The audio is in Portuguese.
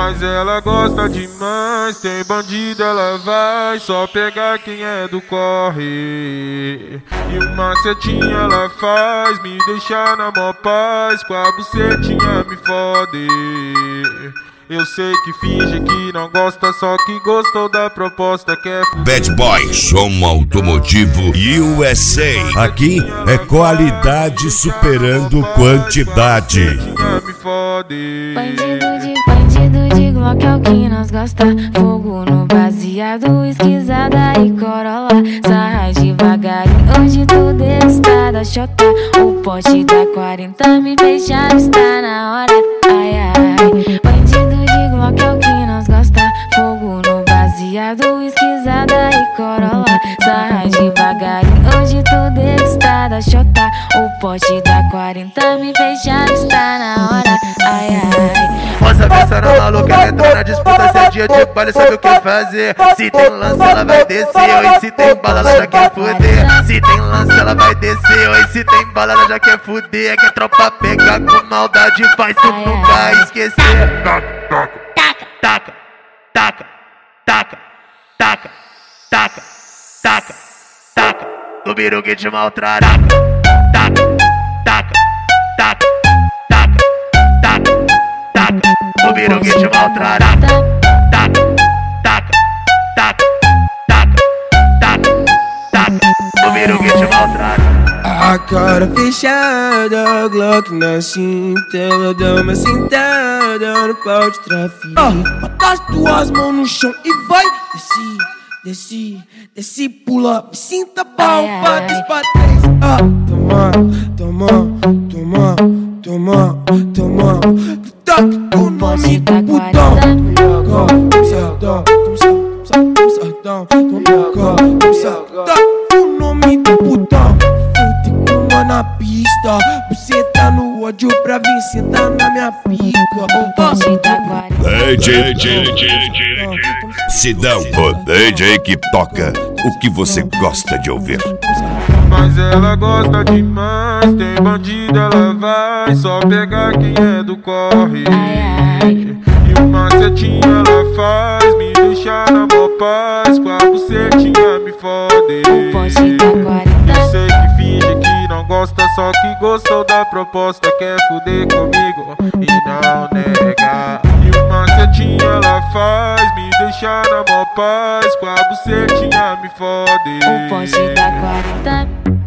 Mas ela gosta demais, tem bandido ela vai só pegar quem é do corre. E uma setinha ela faz me deixar na mó paz, com a bucetinha me fode. Eu sei que finge que não gosta, só que gostou da proposta que é Bad Boy, som automotivo USA. Aqui é qualidade superando quantidade. me fode. Bandido de Glock é o que nós gosta. Fogo no baseado, esquisada e corolla. Sarra devagarinho, hoje tudo está da chota. O poste da 40 me beijando, está na hora. Ai, ai. Bandido de Glock é o que nós gosta. Fogo no baseado, esquisada e corolla. Sarra devagarinho, hoje tudo está da chota. O poste da 40 me beijando, está na hora. Ai, ai. Moça pensando maluca, ela entrou na disputa. Se é dia de baile, sabe o que fazer. Se tem lance, ela vai descer. Oi, se tem bala, ela já quer fuder. Se tem lance, ela vai descer. Oi, se tem bala, ela já quer fuder. É que a tropa pega com maldade, faz tu nunca esquecer. Taca, taca, taca, taca, taca, taca, taca, taca. No biru que te maltrata. Taca, taca, taca, taca, taca, taca. No biru que te maltrata. Taca, taca, taca, taca, taca, taca. No biru que te maltrata. A cara fechada, Glock na cinta, ela dá uma sentada no pau de trafico. Bota as tuas mãos no chão e vai, desce, pula, sinta pau, bate pra três. Toma, toque o nome do putão. O nome do putão. Na pista, você tá no ódio pra vir sentar na minha pica. Sidão, o DJ que toca o que você gosta de ouvir. Mas ela gosta demais, tem bandido ela vai só pegar quem é do corre. E uma setinha ela faz me deixar na mó paz, com a bucetinha me fode. Eu sei que finge que não gosta, só que gostou da proposta, quer fuder comigo e não nega. E uma setinha ela faz me deixar na mó paz, com a bucetinha me fode. O poste da 40